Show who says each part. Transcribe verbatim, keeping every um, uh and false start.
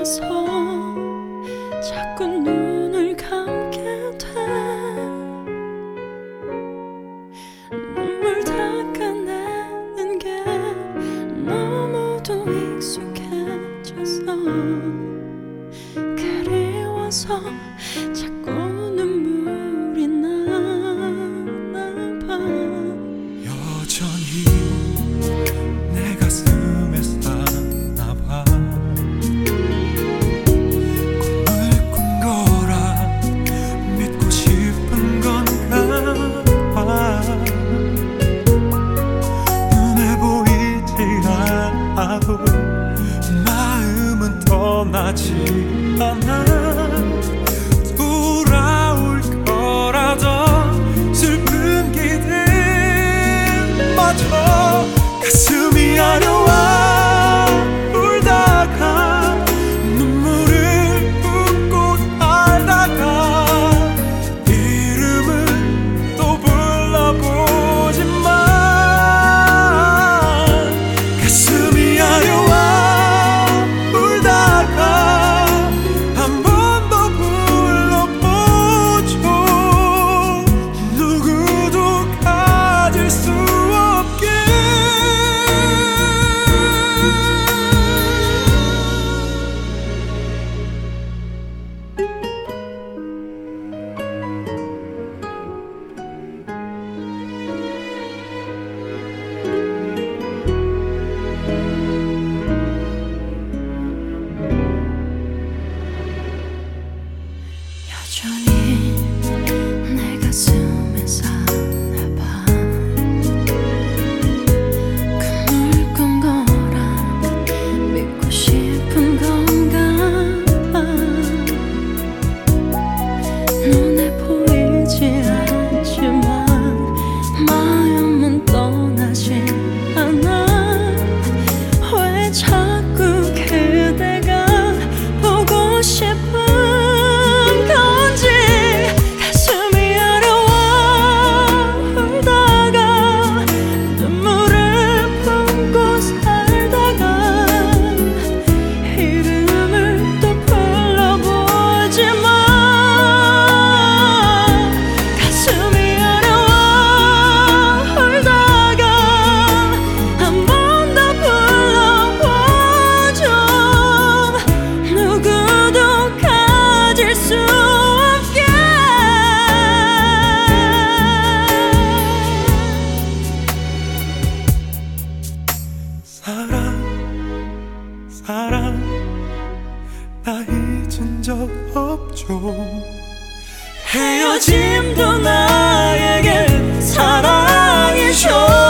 Speaker 1: 그리워서 자꾸 눈을 감게 돼. 눈물 닦아내는 게 너무도 익숙해져서 그리워서 자꾸 눈물이 나나 봐.
Speaker 2: 여전히 내 가슴에 사나 봐. 꿈을 꾼 거라 믿고 싶은 건가 봐. 눈에 보이지 않아도 마음은 떠나지 않아. 돌아올 거라던 슬픈 기대마저 가슴이 아려와 울다가 눈물을 붓고 살다가 이름을 또 불러보지만 가슴이 아려와 울다가 한 번 더 불러보죠. 누구도 가질 수 없게.
Speaker 1: 여전히 내 가슴에 사나 봐. 꿈을 꾼 거라 믿고 싶은 건가 봐. 눈에 보이지 않지만 마음은 떠나지 않아. 왜 자꾸 그대가 보고 싶은 건지 가슴이 아려와 울다가 눈물을 품고 살다가 이름을 또 불러보지만 가슴이 아려와 울다가 한 번 더 불러보죠. 누구도 가질 수 없게.
Speaker 2: 사랑 사랑 나 잊은 적 없죠.
Speaker 1: 헤어짐도 나에겐 사랑이죠.